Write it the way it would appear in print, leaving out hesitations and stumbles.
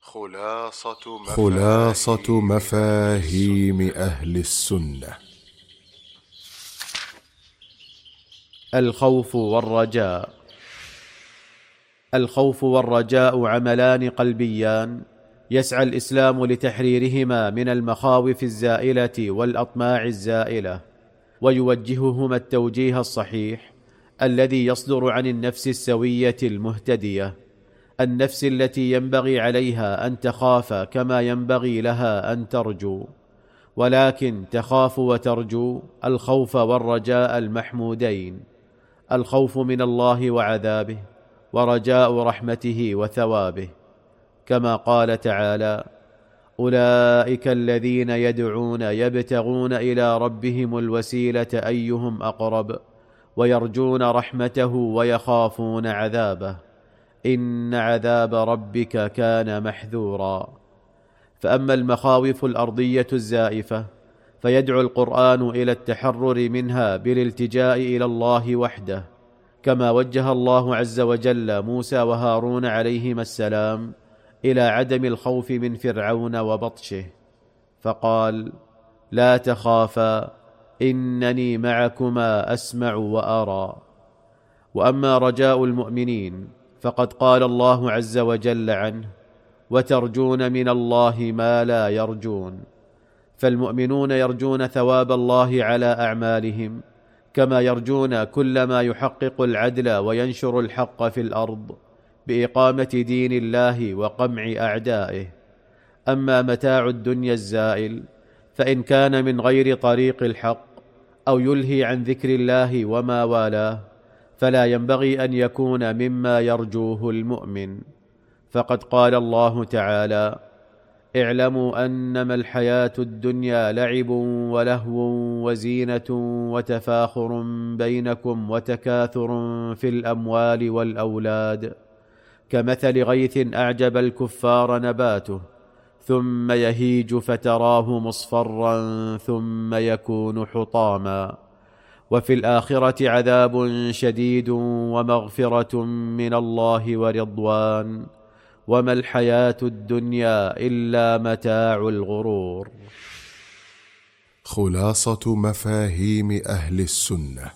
خلاصة مفاهيم أهل السنة. الخوف والرجاء. الخوف والرجاء عملان قلبيان يسعى الإسلام لتحريرهما من المخاوف الزائلة والأطماع الزائلة، ويوجههما التوجيه الصحيح الذي يصدر عن النفس السوية المهتدية، النفس التي ينبغي عليها أن تخاف كما ينبغي لها أن ترجو، ولكن تخاف وترجو الخوف والرجاء المحمودين، الخوف من الله وعذابه، ورجاء رحمته وثوابه، كما قال تعالى: أولئك الذين يدعون يبتغون إلى ربهم الوسيلة أيهم أقرب ويرجون رحمته ويخافون عذابه إن عذاب ربك كان محذورا. فأما المخاوف الأرضية الزائفة فيدعو القرآن إلى التحرر منها بالالتجاء إلى الله وحده، كما وجه الله عز وجل موسى وهارون عليهما السلام إلى عدم الخوف من فرعون وبطشه، فقال: لا تخافا إنني معكما أسمع وأرى. وأما رجاء المؤمنين فقد قال الله عز وجل عنه: وترجون من الله ما لا يرجون. فالمؤمنون يرجون ثواب الله على أعمالهم، كما يرجون كل ما يحقق العدل وينشر الحق في الأرض بإقامة دين الله وقمع أعدائه. أما متاع الدنيا الزائل فإن كان من غير طريق الحق أو يلهي عن ذكر الله وما والاه فلا ينبغي أن يكون مما يرجوه المؤمن، فقد قال الله تعالى: اعلموا أنما الحياة الدنيا لعب ولهو وزينة وتفاخر بينكم وتكاثر في الأموال والأولاد كمثل غيث أعجب الكفار نباته ثم يهيج فتراه مصفرا ثم يكون حطاما وفي الآخرة عذاب شديد ومغفرة من الله ورضوان وما الحياة الدنيا إلا متاع الغرور. خلاصة مفاهيم أهل السنة.